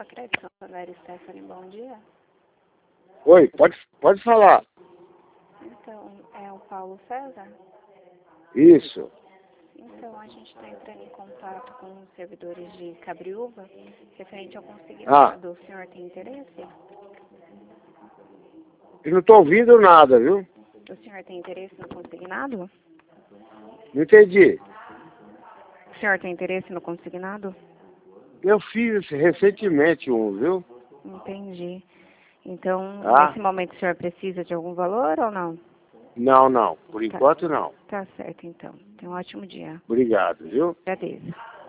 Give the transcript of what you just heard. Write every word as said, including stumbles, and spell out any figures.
Banco Acredito Santander, Stephanie, bom dia. Oi, pode, pode falar. Então, é o Paulo César? Isso. Então, a gente está entrando em contato com os servidores de Cabriúva, referente ao Ah. consignado. O senhor tem interesse? Eu não estou ouvindo nada, viu? O senhor tem interesse no consignado? Não entendi. O senhor tem interesse no consignado? Eu fiz recentemente um, viu? Entendi. Então, Ah. nesse momento, o senhor precisa de algum valor ou não? Não, não. Por enquanto, não. Tá certo, então. Tenha um ótimo dia. Obrigado, viu? Agradeço.